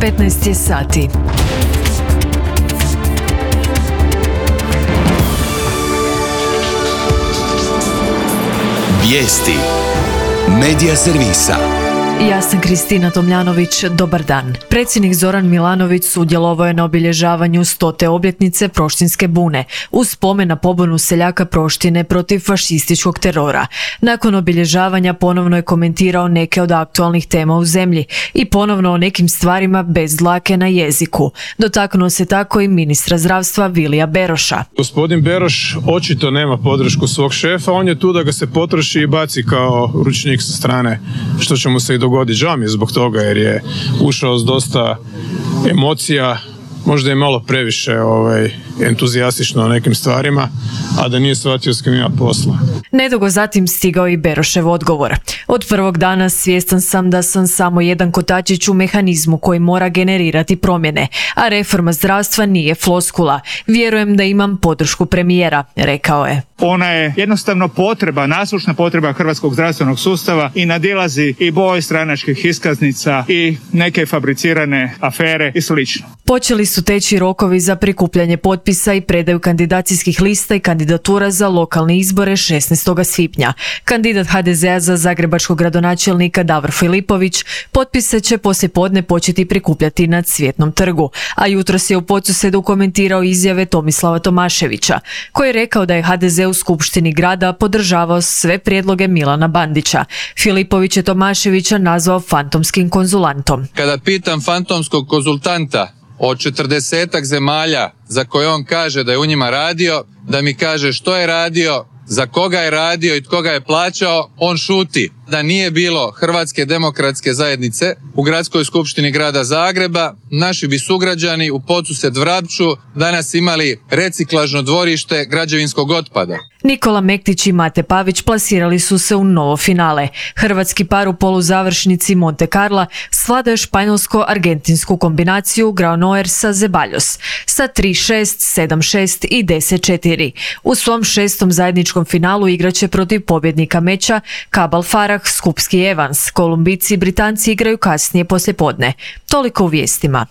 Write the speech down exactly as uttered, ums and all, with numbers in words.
petnaest je sati. Vijesti Medija servisa. Ja sam Kristina Tomljanović, dobar dan. Predsjednik Zoran Milanović sudjelovao je na obilježavanju stote obljetnice Proštinske bune, uz spomen na pobunu seljaka Proštine protiv fašističkog terora. Nakon obilježavanja ponovno je komentirao neke od aktualnih tema u zemlji i ponovno o nekim stvarima bez dlake na jeziku. Dotaknuo se tako i ministra zdravstva Vilija Beroša. Gospodin Beroš očito nema podršku svog šefa, on je tu da ga se potroši i baci kao ručnik sa strane, što će mu se i dogoditi. Žao mi je zbog toga jer je ušao s dosta emocija, možda je malo previše ovaj, entuzijastično o nekim stvarima, a da nije shvatio s kim ima posla. Nedugo zatim stigao i Berošev odgovor. Od prvog dana svjestan sam da sam samo jedan kotačić u mehanizmu koji mora generirati promjene, a reforma zdravstva nije floskula. Vjerujem da imam podršku premijera, rekao je. Ona je jednostavno potreba, nasušna potreba hrvatskog zdravstvenog sustava i nadilazi i boj stranačkih iskaznica i neke fabricirane afere i slično. Počeli su teći rokovi za prikupljanje potpisa i predaju kandidacijskih lista i kandidatura za lokalne izbore šesnaestog svibnja. Kandidat ha de zea za zagrebačkog gradonačelnika Davor Filipović potpise će poslijepodne početi prikupljati na Cvjetnom trgu, a jutros je u Podsusedu komentirao izjave Tomislava Tomaševića, koji je rekao da je ha de ze u Skupštini grada podržavao sve prijedloge Milana Bandića. Filipović je Tomaševića nazvao fantomskim konzulantom. Kada pitam fantomskog konzultanta od četrdesetak zemalja za koje on kaže da je u njima radio, da mi kaže što je radio, za koga je radio i tko ga je plaćao, on šuti. Da nije bilo Hrvatske demokratske zajednice u Gradskoj skupštini grada Zagreba, naši bi sugrađani u Podsused Vrapču danas imali reciklažno dvorište građevinskog otpada. Nikola Mektić i Mate Pavić plasirali su se u novo finale. Hrvatski par u poluzavršnici Monte Carla svladao je španjolsko-argentinsku kombinaciju Granollers sa Zeballos sa tri šest, sedam šest i deset četiri. U svom šestom zajedničkom finalu igraće protiv pobjednika meča Cabal Farah, Skupski Evans. Kolumbijci i Britanci igraju kasnije poslijepodne. Toliko u vijestima.